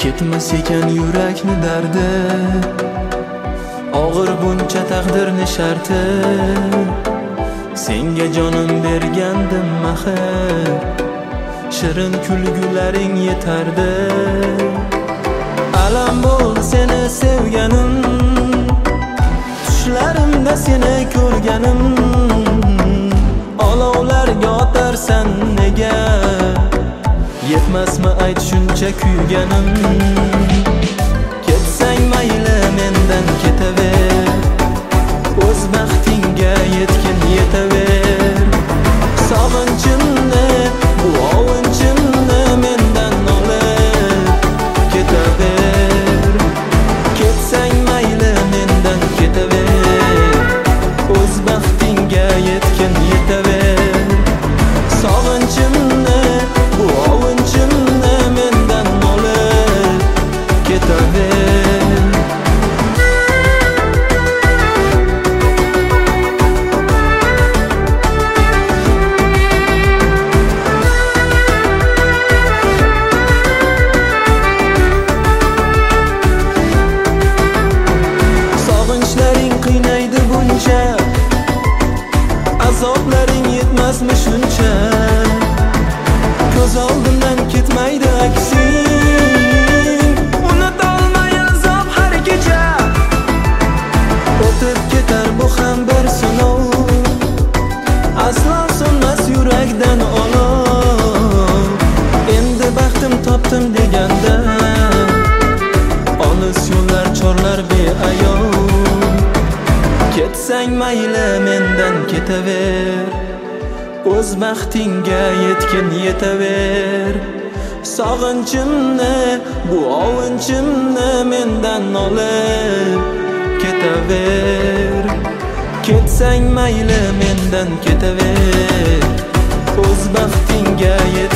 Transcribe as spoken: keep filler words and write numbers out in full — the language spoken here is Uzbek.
Ketmas ekan yurakni dardi, og'ir buncha taqdirni sharti. Senga jonim bergandim maxir, shirin kulgularing yetardi. Alam bo'ldi seni sevganim, tushlarimda seni ko'rganim. Olovlarga otarsan nega, yetmasmi ayt shuncha kuyganim. Ketsang mayli mendan ketaver, o'z baxtingga yetgin yetaver. Sog'inchimni, bu ovunchimni mendan olib ketaver. Ketsang mayli mendan ketaver, o'z baxtingga yetgin yetaver. Sog'inchimni, bu ovunchimni mendan olib ketaver. Sog'inchlaring qiynaydi buncha, azoblaring yetmasmi shuncha. Ko'z oldimdan ketmaydi aksing, unutolmay azob har kecha. O'tib ketar bu ham bir sinov, aslo so'nmas yurakdan olov. Endi baxtim topdim deganda, olis yo'llar chorlar beayov. Ketsang mayli mendan ketaver, o'z baxtingga yetgin yetaver. Sog'inchimni, bu ovunchimni mendan olib ketaver. Ketsang mayli mendan ketaver, o'z baxtingga yetaver.